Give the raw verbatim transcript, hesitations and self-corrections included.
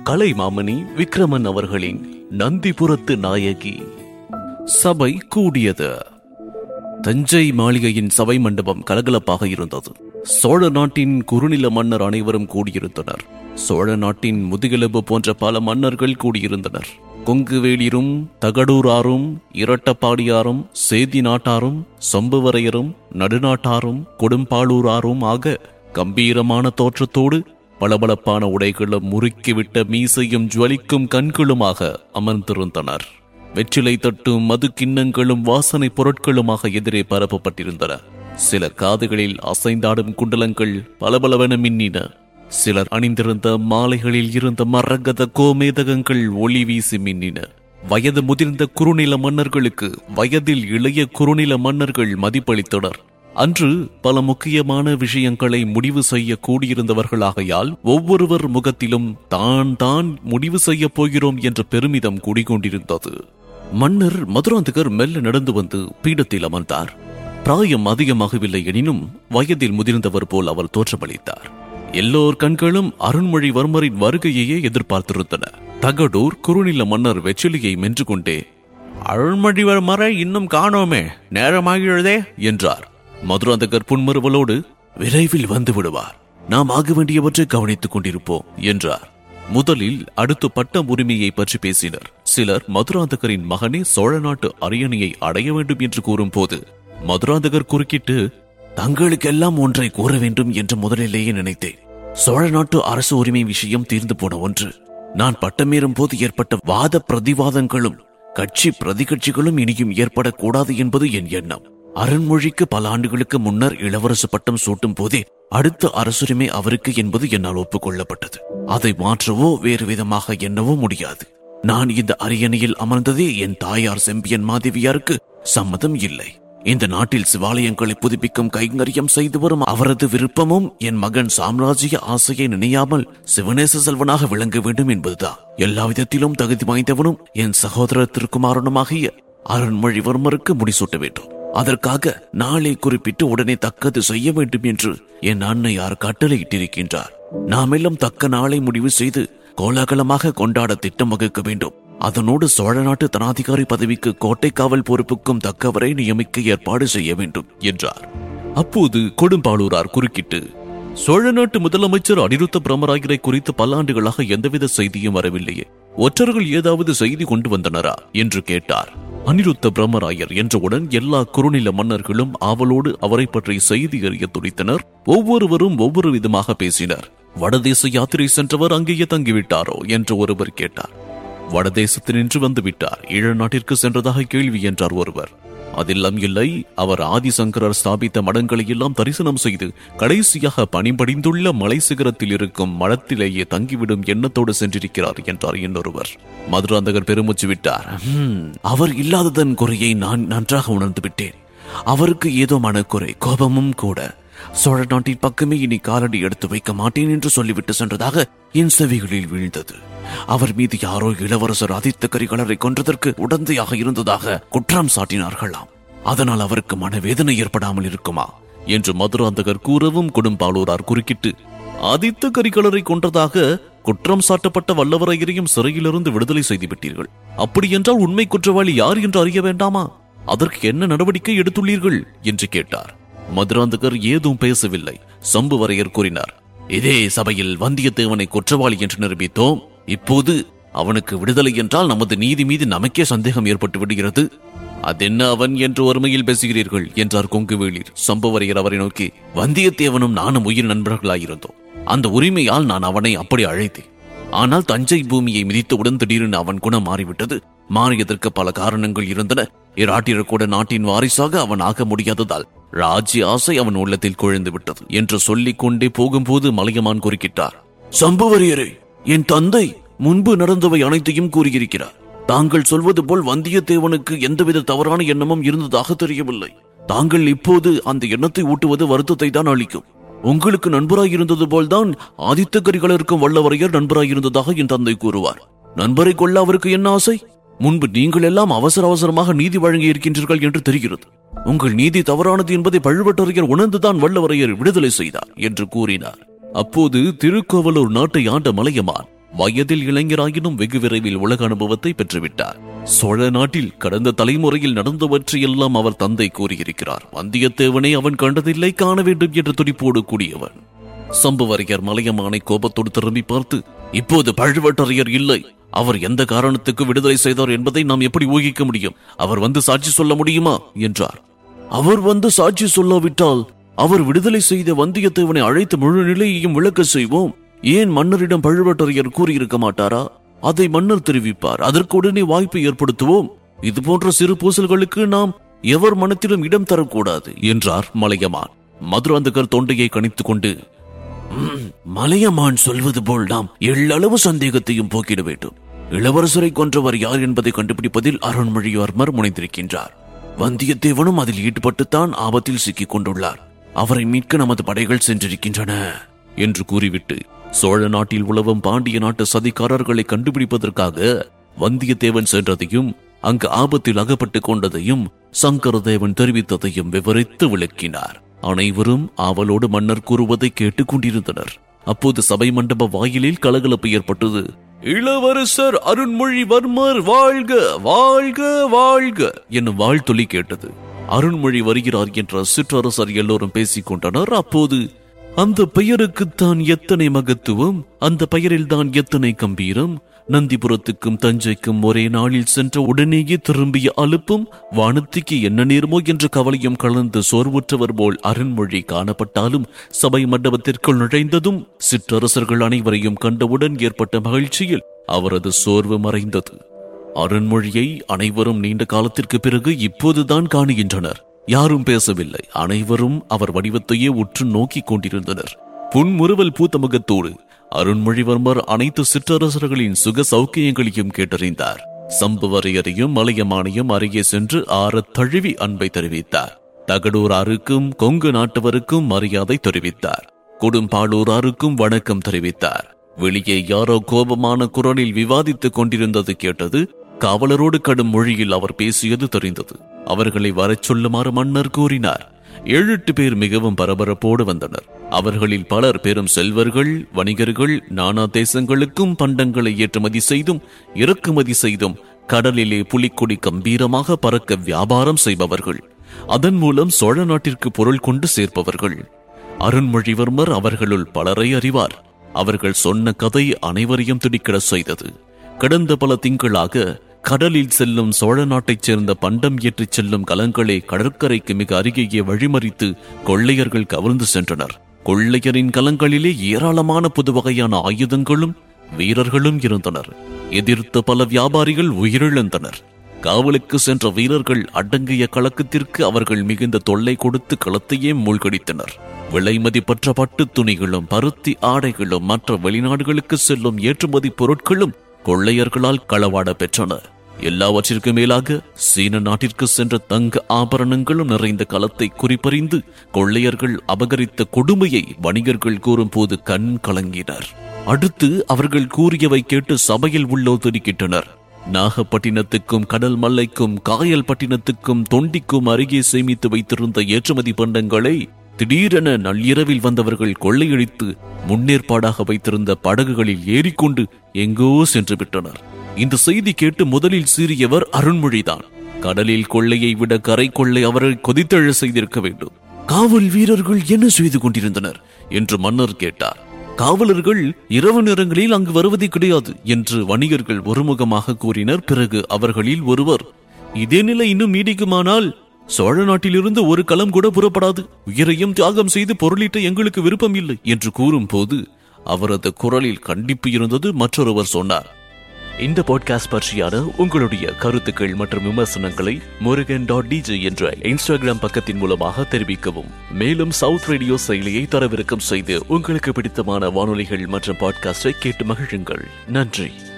கலைமாமணி விக்ரமன் அவர்களின் நந்திபுரத்து நாயகி. சபை கூடியது. தஞ்சை மாளிகையின் சபை மண்டபம் கலகலப்பாக இருந்தது. சோழ நாட்டின் குறுநில மன்னர் அனைவரும் கூடியிருந்தனர். சோழ நாட்டின் முதுகெலும்பு போன்ற பல மன்னர்கள் கூடியிருந்தனர். கொங்குவேளிரும், தகடூராரும், இரட்டப்பாடியாரும், சேதி நாட்டாரும், சம்புவரையரும், நடுநாட்டாரும், கொடும்பாளூராரும் ஆக கம்பீரமான தோற்றத்தோடு பளபளப்பான உடைகளும் முறுக்கிவிட்ட மீசையும் ஜுவலிக்கும் கண்களுமாக அமர்ந்திருந்தனர். வெற்றிலை தட்டும் மது கிண்ணங்களும் வாசனை பொருட்களுமாக எதிரே பரப்பப்பட்டிருந்தன. சில காதுகளில் அசைந்தாடும் குண்டலங்கள் பலபலவென மின்னின. சிலர் அணிந்திருந்த மாலைகளில் இருந்த மரகத கோமேதகங்கள் ஒளி வீசி மின்னின. வயது முதிர்ந்த குறுநில மன்னர்களுக்கு வயதில் இளைய குறுநில மன்னர்கள் மதிப்பளித்தனர். அன்று பல முக்கியமான விஷயங்களை முடிவு செய்ய கூடியிருந்தவர்களாகையால் ஒவ்வொருவர் முகத்திலும் தான் தான் முடிவு செய்ய போகிறோம் என்ற பெருமிதம் குடிகொண்டிருந்தது. மன்னர் மதுராந்தகர் மெல்ல நடந்து வந்து பீடத்தில் அமர்ந்தார். பிராயம் அதிகமாகவில்லை எனினும் வயதில் முதிர்ந்தவர் போல் அவர் தோற்றமளித்தார். எல்லோர் கண்களும் அருண்மொழிவர்மரின் வருகையையே எதிர்பார்த்திருந்தன. தகடூர் குறுநில மன்னர் வெற்றிலையை மென்று கொண்டே, அருண்மொழிவர்மரை இன்னும் காணோமே, நேரமாகிறதே என்றார். மதுராந்தகர் புன்முறுவலோடு, விரைவில் வந்து விடுவார், நாம் ஆக வேண்டியவற்றை கவனித்துக் கொண்டிருப்போம் என்றார். முதலில் அடுத்து பட்டம் உரிமையை பற்றி பேசினர். சிலர் மதுராந்தகரின் மகனே சோழ நாட்டு அரியணையை அடைய வேண்டும் என்று கூறும் போது மதுராந்தகர் குறுக்கிட்டு, தங்களுக்கெல்லாம் ஒன்றை கூற வேண்டும் என்று முதலிலேயே நினைத்தேன். சோழ நாட்டு அரசு உரிமை விஷயம் தீர்ந்து போன ஒன்று. நான் பட்டமேறும் போது ஏற்பட்ட வாத பிரதிவாதங்களும் கட்சி பிரதிகட்சிகளும் இனியும் ஏற்படக்கூடாது என்பது என் எண்ணம். அருண்மொழிக்கு பல ஆண்டுகளுக்கு முன்னர் இளவரசு பட்டம் சூட்டும் போதே அடுத்த அரசுரிமை அவருக்கு என்பது என்னால் ஒப்புக்கொள்ளப்பட்டது. அதை மாற்றவோ வேறு விதமாக எண்ணவோ முடியாது. நான் இந்த அரியணையில் அமர்ந்ததே என் தாயார் செம்பியன் மாதேவியாருக்கு சம்மதம் இல்லை. இந்த நாட்டில் சிவாலயங்களை புதுப்பிக்கும் கைங்கரியம் செய்து வரும் அவரது விருப்பமும் என் மகன் சாம்ராஜ்ய ஆசையை நினையாமல் சிவநேச செல்வனாக விளங்க வேண்டும் என்பதுதான். எல்லா விதத்திலும் தகுதி வாய்ந்தவனும் என் சகோதரர் திருக்குமாரனுமாகிய அருண்மொழிவர்மருக்கு முடிசூட்ட வேண்டும். அதற்காக நாளை குறிப்பிட்டு உடனே தக்கது செய்ய வேண்டும் என்று என் அன்னையார் கட்டளையிட்டிருக்கின்றார். நாமெல்லாம் தக்க நாளை முடிவு செய்து கோலாகலமாக கொண்டாட திட்டம் வகுக்க வேண்டும். அதனோடு சோழ நாட்டு தனாதிகாரி பதவிக்கு கோட்டை காவல் பொறுப்புக்கும் தக்கவரை நியமிக்க ஏற்பாடு செய்ய வேண்டும் என்றார். அப்போது கொடும்பாளூரார் குறுக்கிட்டு, சோழ நாட்டு முதலமைச்சர் அனிருத்த பிரம்மராயரை குறித்து பல ஆண்டுகளாக எந்தவித செய்தியும் வரவில்லையே, ஒற்றர்கள் ஏதாவது செய்தி கொண்டு வந்தனரா என்று கேட்டார். அனிருத்த பிரம்மராயர் என்றவுடன் எல்லா குறுநில மன்னர்களும் ஆவலோடு அவரை பற்றி செய்தி அறிய துடித்தனர். ஒவ்வொருவரும் ஒவ்வொரு விதமாக பேசினர். வடதேச யாத்திரை சென்றவர் அங்கேயே தங்கிவிட்டாரோ என்று ஒருவர் கேட்டார். வடதேசத்தினின்று வந்து விட்டார், ஈழ நாட்டிற்கு சென்றதாக கேள்வி என்றார் ஒருவர். அதெல்லாம் இல்லை, அவர் ஆதிசங்கரர் ஸ்தாபித்த மடங்களை எல்லாம் தரிசனம் செய்து கடைசியாக பணிபடிந்துள்ள மலை சிகரத்தில் இருக்கும் மடத்திலேயே தங்கிவிடும் எண்ணத்தோடு சென்றிருக்கிறார் என்றார் இன்னொருவர். மதுராந்தகர் பெருமூச்சு விட்டார். அவர் இல்லாததன் குறையை நான் நன்றாக உணர்ந்து விட்டேன். அவருக்கு ஏதோ மனக்குறை, கோபமும் கூட. சோழ நாட்டின் பக்கமே இனி காலடி எடுத்து வைக்க மாட்டேன் என்று சொல்லிவிட்டு சென்றதாக என் செவிகளில் வீழ்ந்தது. அவர் மீது யாரோ இளவரசர் ஆதித்த கரிகாலரை கொன்றதற்கு உடந்தையாக இருந்ததாக குற்றம் சாட்டினார்களாம். அதனால் அவருக்கு மனவேதனை ஏற்படாமல் இருக்குமா என்று மதுராந்தகர் கூறவும் கொடும்பாளூரார் குறுக்கிட்டு, ஆதித்த கரிகாலரை கொன்றதாக குற்றம் சாட்டப்பட்ட வல்லவரையரையும் சிறையிலிருந்து விடுதலை செய்துவிட்டீர்கள். அப்படியென்றால் உண்மை குற்றவாளி யார் என்று அறிய வேண்டாமா? அதற்கு என்ன நடவடிக்கை எடுத்துள்ளீர்கள் என்று கேட்டார். மதுராந்தகர் ஏதும் பேசவில்லை. சம்புவரையர் கூறினார், இதே சபையில் வந்தியத்தேவனை குற்றவாளி என்று நிரூபித்தோம். இப்போது அவனுக்கு விடுதலை என்றால் நமது நீதி மீது நமக்கே சந்தேகம் ஏற்பட்டு விடுகிறது. அதென்ன அவன் என்று ஒருமையில் பேசுகிறீர்கள் என்றார் கொங்குவேளிர். சம்புவரையர் அவரை நோக்கி, வந்தியத்தேவனும் நானும் உயிர் நண்பர்களாயிருந்தோம். அந்த உரிமையால் நான் அவனை அப்படி அழைத்தேன். ஆனால் தஞ்சை பூமியை மிதித்தவுடன் திடீரென அவன் குணம் மாறிவிட்டது. மாறியதற்கு பல காரணங்கள் இருந்தன. இராட்டியர் கூட நாட்டின் வாரிசாக அவன் ஆக முடியாததால் ராஜ்ய ஆசை அவன் உள்ளத்தில் குழைந்து விட்டது என்று சொல்லிக் கொண்டே போகும்போது மலையமான் குறுக்கிட்டார். சம்புவரையரே, என் தந்தை முன்பு நடந்தவை அனைத்தையும் கூறியிருக்கிறார். தாங்கள் சொல்வது போல் வந்தியத்தேவனுக்கு எந்தவித தவறான எண்ணமும் இருந்ததாக தெரியவில்லை. தாங்கள் இப்போது அந்த எண்ணத்தை ஊட்டுவது வருத்தத்தை தான் அளிக்கும். உங்களுக்கு நண்பராய் இருந்தது போல்தான் ஆதித்த கரிகாலருக்கும் வல்லவரையர் நண்பராய் இருந்ததாக என் தந்தை கூறுவார். நண்பரை கொள்ள அவருக்கு என்ன ஆசை? முன்பு நீங்கள் எல்லாம் அவசர அவசரமாக நீதி வழங்கி இருக்கின்றீர்கள் என்று தெரிகிறது. உங்கள் நீதி தவறானது என்பதை பழுவட்டரையர் உணர்ந்துதான் வல்லவரையர் விடுதலை செய்தார் என்று கூறினார். அப்போது திருக்கோவலூர் நாட்டை ஆண்ட மலையமான் வயதில் இளைஞராயினும் வெகு விரைவில் உலக அனுபவத்தை பெற்றுவிட்டார். சோழ நாட்டில் கடந்த தலைமுறையில் நடந்தவற்றையெல்லாம் அவர் தந்தை கூறியிருக்கிறார். வந்தியத்தேவனை அவன் கண்டதில்லை, காண வேண்டும் என்ற துடிப்போடு கூடியவன். சம்புவரையர் மலையமானை கோபத்தோடு திரும்பி பார்த்து, இப்போது பழுவேட்டரையர் இல்லை, அவர் எந்த காரணத்துக்கு விடுதலை செய்தார் என்பதை நாம் எப்படி ஊகிக்க முடியும்? அவர் வந்து சாட்சி சொல்ல முடியுமா என்றார். அவர் வந்து சாட்சி சொல்லாவிட்டால் அவர் விடுதலை செய்த வந்தியத்தேவனை அழைத்து முழு நிலையையும் விளக்க செய்வோம். ஏன் மன்னரிடம் பழுவேட்டரையர் கூறியிருக்க மாட்டாரா? அதை மன்னர் தெரிவிப்பார். அதற்கு உடனே வாய்ப்பை ஏற்படுத்துவோம். இது போன்ற சிறு பூசல்களுக்கு நாம் எவர் மனத்திலும் இடம் தரக்கூடாது என்றார் மலையமான். மதுராந்தகர் தொண்டையை கணித்துக் கொண்டு, மலையமான் சொல்வது போல் நாம் எள்ளளவு சந்தேகத்தையும் போக்கிட வேண்டும். இளவரசரை கொன்றவர் யார் என்பதை கண்டுபிடிப்பதில் அருண்மொழிவர்மர் முனைந்திருக்கின்றார். வந்தியத்தேவனும் அதில் ஈடுபட்டுத்தான் ஆபத்தில் சிக்கிக் கொண்டுள்ளார். அவரை மீட்க நமது படைகள் சென்றிருக்கின்றன என்று கூறிவிட்டு சோழ நாட்டில் உலவும் பாண்டிய நாட்டு சதிகாரர்களை கண்டுபிடிப்பதற்காக வந்தியத்தேவன் சென்றதையும் அங்கு ஆபத்தில் அகப்பட்டுக் கொண்டதையும் சங்கரதேவன் தெரிவித்ததையும் விவரித்து விளக்கினார். அனைவரும் ஆவலோடு மன்னர் கூறுவதை கேட்டுக் கொண்டிருந்தனர். அப்போது சபை மண்டப வாயிலில் கலகலப்பு ஏற்பட்டது. இளவரசர் அருண்மொழிவர்மர் வாழ்க வாழ்க வாழ்க என்னும் வாழ்த்தொலி கேட்டது. அருண்மொழி வருகிறார் என்ற சிற்றரசர் எல்லோரும் பேசிக் கொண்டனர். அப்போது அந்த பெயருக்குத்தான் எத்தனை மகத்துவம், அந்த பெயரில் தான் எத்தனை கம்பீரம். நந்திபுரத்துக்கும் தஞ்சைக்கும் ஒரே நாளில் சென்ற உடனேயே திரும்பிய அலுப்பும் வானத்திற்கு என்ன நேர்மோ என்ற கவலையும் கலந்து சோர்வுற்றவர் போல் அருண்மொழி காணப்பட்டாலும் சபை மண்டபத்திற்குள் நுழைந்ததும் சிற்றரசர்கள் அனைவரையும் கண்டவுடன் ஏற்பட்ட மகிழ்ச்சியில் அவரது சோர்வு மறைந்தது. அருண்மொழியை அனைவரும் நீண்ட காலத்திற்கு பிறகு இப்போதுதான் காணுகின்றனர். யாரும் பேசவில்லை. அனைவரும் அவர் வடிவத்தையே உற்று நோக்கிக் கொண்டிருந்தனர். புன்முறுவல் பூத்த முகத்தோடு அருண்மொழிவர்மர் அனைத்து சிற்றரசர்களின் சுக சௌக்கியங்களையும் கேட்டறிந்தார். சம்புவரையரையும் மலையமானையும் அருகே சென்று ஆற தழுவி அன்பை தெரிவித்தார். தகடூராருக்கும் கொங்கு நாட்டவருக்கும் மரியாதை தெரிவித்தார். கொடும்பாளூராருக்கும் வணக்கம் தெரிவித்தார். வெளியே யாரோ கோபமான குரலில் விவாதித்துக் கொண்டிருந்தது கேட்டது. காவலரோடு கடும் மொழியில் அவர் பேசியது தெரிந்தது. அவர்களை வரச் சொல்லுமாறு மன்னர் கூறினார். ஏழு எட்டு பேர் மிகவும் பரபரப்போடு வந்தனர். அவர்களில் பலர் பெரும் செல்வர்கள், வணிகர்கள், நானா தேசங்களுக்கும் பண்டங்களை ஏற்றுமதி செய்தும் இறக்குமதி செய்தும் கடலிலே புலிக்கொடி கம்பீரமாக பறக்க வியாபாரம் செய்பவர்கள். அதன் மூலம் சோழ நாட்டிற்கு பொருள் கொண்டு சேர்ப்பவர்கள். அருண்மொழிவர்மர் அவர்களுள் பலரை அறிவார். அவர்கள் சொன்ன கதை அனைவரையும் திடுக்கிட செய்தது. கடந்த பல திங்களாக கடலில் செல்லும் சோழ நாட்டைச் சேர்ந்த பண்டம் ஏற்றிச் செல்லும் கலங்களை கடற்கரைக்கு மிக அருகேயே வழிமறித்து கொள்ளையர்கள் கவர்ந்து சென்றனர். கொள்ளையரின் கலங்களிலே ஏராளமான புது வகையான ஆயுதங்களும் வீரர்களும் இருந்தனர். எதிர்த்த பல வியாபாரிகள் உயிரிழந்தனர். காவலுக்கு சென்ற வீரர்கள் அடங்கிய கலக்கத்திற்கு அவர்கள் மிகுந்த தொல்லை கொடுத்து களத்தையே மூழ்கடித்தனர். விலை மதிப்பற்ற பட்டு துணிகளும் பருத்தி ஆடைகளும் மற்ற வெளிநாடுகளுக்கு செல்லும் ஏற்றுமதி பொருட்களும் கொள்ளையர்களால் களவாட பெற்றன. எல்லாவற்றிற்கு மேலாக சீன நாட்டிற்கு சென்ற தங்க ஆபரணங்களும் நிறைந்த களத்தை குறிப்பறிந்து கொள்ளையர்கள் அபகரித்த கொடுமையை வணிகர்கள் கூறும் போது கண் கலங்கினர். அடுத்து அவர்கள் கூறியவை கேட்டு சபையில் உள்ளோர் திடுக்கிட்டனர். நாகப்பட்டினத்துக்கும் கடல் மல்லைக்கும் காயல் பட்டினத்துக்கும் தொண்டிக்கும் அருகே சேமித்து வைத்திருந்த ஏற்றுமதி பண்டங்களை திடீரென நள்ளிரவில் வந்தவர்கள் கொள்ளையடித்து முன்னேற்பாடாக வைத்திருந்த படகுகளில் ஏறிக்கொண்டு எங்கோ சென்று விட்டனர். இந்த செய்தி கேட்டு முதலில் சீறியவர் அருண்மொழிதான். கடலில் கொள்ளையை விட கரை கொள்ளை அவரை கொதித்தெழ செய்திருக்க வேண்டும். காவல் வீரர்கள் என்ன செய்து கொண்டிருந்தனர் என்று மன்னர் கேட்டார். காவலர்கள் இரவு நேரங்களில் அங்கு வருவதே கிடையாது என்று வணிகர்கள் ஒருமுகமாக கூறினர். பிறகு அவர்களில் ஒருவர், இதே நிலை இன்னும் நீடிக்குமானால் சோழ நாட்டிலிருந்து ஒரு களம் கூட புறப்படாது. உயிரையும் தியாகம் செய்து பொருளீட்ட எங்களுக்கு விருப்பம் இல்லை என்று கூறும் போது அவரது குரலில் கண்டிப்பு இருந்தது. மற்றொருவர் சொன்னார், இந்த பாட்காஸ்ட் பற்றியான உங்களுடைய கருத்துக்கள் மற்றும் விமர்சனங்களை முருகன் டாட் டிஜே என்ற இன்ஸ்டாகிராம் பக்கத்தின் மூலமாக தெரிவிக்கவும். மேலும் சவுத் ரேடியோ செயலியை தரவிறக்கம் செய்து உங்களுக்கு பிடித்தமான வானொலிகள் மற்றும் பாட்காஸ்டை கேட்டு மகிழுங்கள். நன்றி.